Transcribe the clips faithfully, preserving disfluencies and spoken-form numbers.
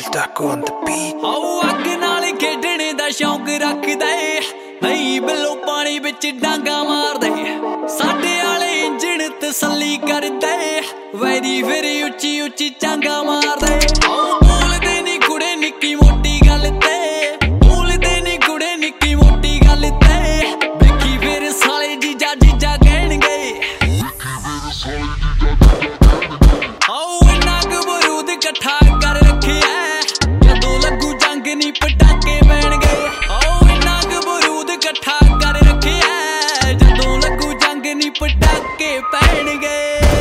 Taco on the beat। ਆਓ ਅੱਗ ਨਾਲ ਖੇਡਣੇ ਦਾ ਸ਼ੌਂਕ ਰੱਖਦੇ ਨਹੀਂ ਬਿੱਲੋ ਪਾਣੀ ਵਿੱਚ ਡਾਂਗਾ ਮਾਰਦੇ ਸਾਡੇ ਵਾਲੇ ਇੰਜਣ ਤਸੱਲੀ ਕਰਦੇ ਵੈਰੀ ਫਿਰ ਉੱਚੀ ਉੱਚੀ ਚਾਂਗਾ ਮਾਰਦੇ ਆਓ ਬੋਲਦੇ ਨਹੀਂ ਕੁੜੇ ਨਿੱਕੀ ਮੋਟੀ ਗੱਲ ਤੇ ਬੋਲਦੇ ਨਹੀਂ ਕੁੜੇ ਨਿੱਕੀ ਮੋਟੀ ਗੱਲ ਤੇ ਵੇਖੀ ਫਿਰ ਸਾਲੇ ਜੀਜਾ ਜੀਜਾ ਕਹਿਣਗੇ ਆਓ ਇੰਨਾ ਕੁ ਬਰੂਦ ਇਕੱਠਾ ਕਰ ਰੱਖਿਆ ਜਦੋਂ ਲੱਗੂ ਜੰਗ ਨੀ ਪਟਾਕੇ ਪੈਣਗੇ ਆਓ ਇੰਨਾ ਕੁ ਬਰੂਦ ਇਕੱਠਾ ਕਰ ਰੱਖਿਆ ਜਦੋਂ ਲੱਗੂ ਜੰਗ ਨੀ ਪਟਾਕੇ ਪੈਣਗੇ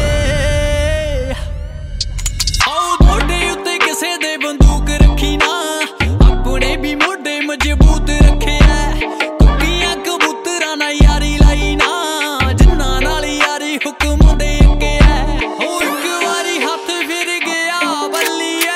ਆਓ ਮੋਢੇ ਉੱਤੇ ਕਿਸੇ ਦੇ ਬੰਦੂਕ ਰੱਖੀ ਨਾ ਆਪਣੇ ਵੀ ਮੋਢੇ ਮਜ਼ਬੂਤ ਰੱਖਿਆ ਕੁੱਕੀਆਂ ਕਬੂਤਰਾਂ ਨਾਲ ਯਾਰੀ ਲਾਈ ਨਾ ਜਿੰਨਾ ਨਾਲ ਯਾਰੀ ਹੁਕਮ ਦੇ ਅੱਗੇ ਹੈ ਹੋ ਇੱਕ ਵਾਰੀ ਹੱਥ ਫਿਰ ਗਿਆ ਬੱਲੀਏ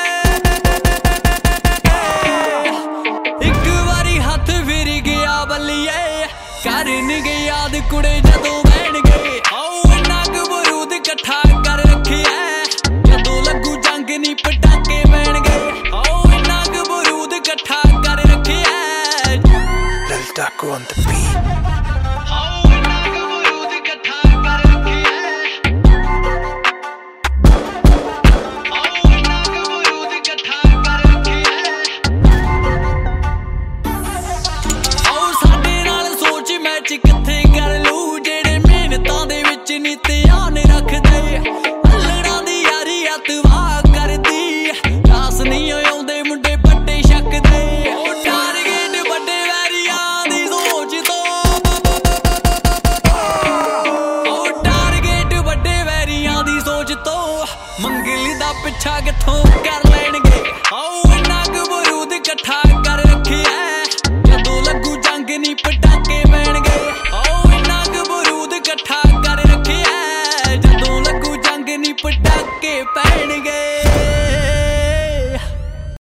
ਇੱਕ ਵਾਰੀ ਹੱਥ ਫਿਰ ਗਿਆ ਬੱਲੀਏ ਕਰਨਗੇ ਯਾਦ ਕੁੜੇ ਜਦੋਂ ਬਹਿਣਗੇ ਆਓ ਇੰਨਾ ਕੁ ਬਰੂਦ ਇਕੱਠਾ ਕਰ ਰੱਖਿਆ ਜਦੋਂ ਲੱਗੂ ਜੰਗ ਨੀ ਪਟਾਕੇ ਪੈਣਗੇ ਆਓ ਇੰਨਾ ਕੁ ਬਰੂਦ ਇਕੱਠਾ ਕਰ ਰੱਖਿਆ Lil Taco on the beat। ਆਓ ਇੰਨਾ ਕੁ ਬਰੂਦ ਇਕੱਠਾ ਕਰ ਰੱਖਿਆ ਆਓ ਇੰਨਾ ਕੁ ਬਰੂਦ ਇਕੱਠਾ ਕਰ ਰੱਖਿਆ ਆਓ ਸਾਡੇ ਨਾਲ ਸੋਚ ਮੈਚ ਕਿੱਥੇ ਕਰ ਲੂ ਜਿਹੜੇ ਮਿਹਨਤਾਂ ਦੇ ਵਿੱਚ ਨੀ ਧਿਆਨ ਰੱਖਦੇ ਅੱਲੜਾਂ ਦੀ ਯਾਰੀ ਅਤਵਾਹ ਕਰਦੀ ਰਾਸ ਨਹੀਂ ਆਉਂਦੇ ਮੁੰਡੇ ਪੱਟੇ ਛੱਕਦੇ ਉਹ ਟਾਰਗੇਟ ਵੱਡੇ ਵੈਰੀਆਂ ਦੀ ਸੋਚ ਤੋਂ ਉਹ ਟਾਰਗੇਟ ਵੱਡੇ ਵੈਰੀਆਂ ਦੀ ਸੋਚ ਤੋਂ ਮੰਗਲ ਦਾ ਪਿੱਛਾ ਕਿੱਥੋਂ ਕਰ ਲੈਣਗੇ ਆਓ ਇੰਨਾ ਕੁ ਬਰੂਦ ਇਕੱਠਾ